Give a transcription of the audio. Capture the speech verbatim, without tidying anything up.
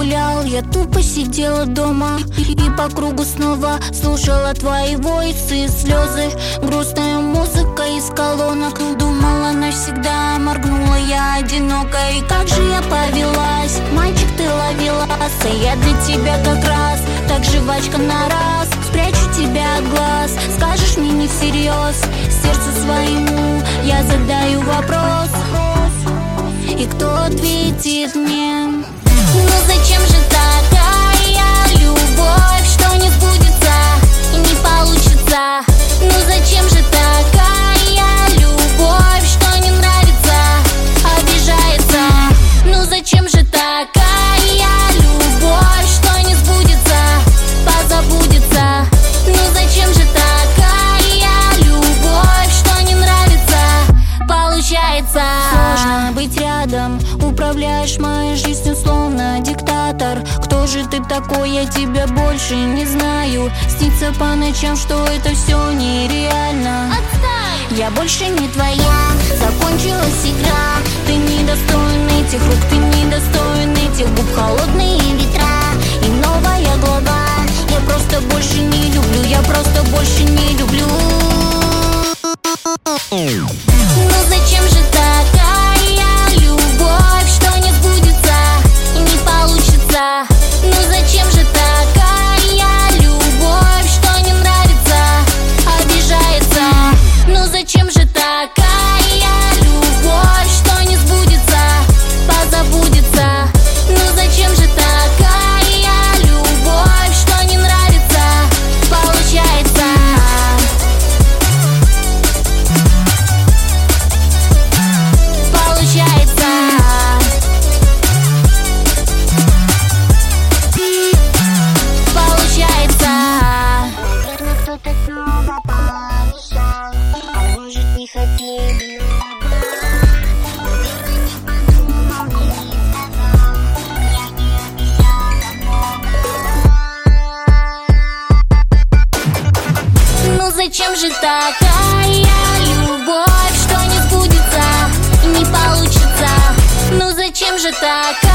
гулял, я тупо сидела дома и по кругу снова слушала твои войсы, слезы, грустная музыка из колонок. Думала навсегда, моргнула я одиноко. И как же я повелась, мальчик, ты ловелас, а я для тебя как раз так жвачка на раз. Спрячу тебя от глаз, скажешь мне не всерьез, сердцу своему я задаю вопрос, и кто ответит мне? Ну зачем же такая любовь, что не сбудется и не получится? Ну зачем же такая любовь, что не нравится, обижается? Ну зачем же такая любовь, что не сбудется, позабудется? Ну зачем же такая любовь, что не нравится, получается? Сложно быть рядом, управляешь моей жизнью словно диктатор. Кто же ты такой, я тебя больше не знаю. Снится по ночам, что это все нереально. Отстань! Я больше не твоя, закончилась игра. Ты недостоин этих рук, ты недостоин этих губ. Холодные ветра и новая глава. Я просто больше не люблю, я просто больше не люблю. Ну зачем же такая любовь, что не сбудется и не получится? Ну зачем же такая любовь, что не нравится, обижается? Ну зачем же такая любовь, что не сбудется, позабудется? Ну зачем же такая любовь, что не нравится, получается? Получается. Получается. Наверно, кто-то снова помешал, а может не хотели. Наверно, не подумал и не сказал, я не обещала много. Ну зачем же такая любовь, что не сбудется и не получится? Ну зачем же такая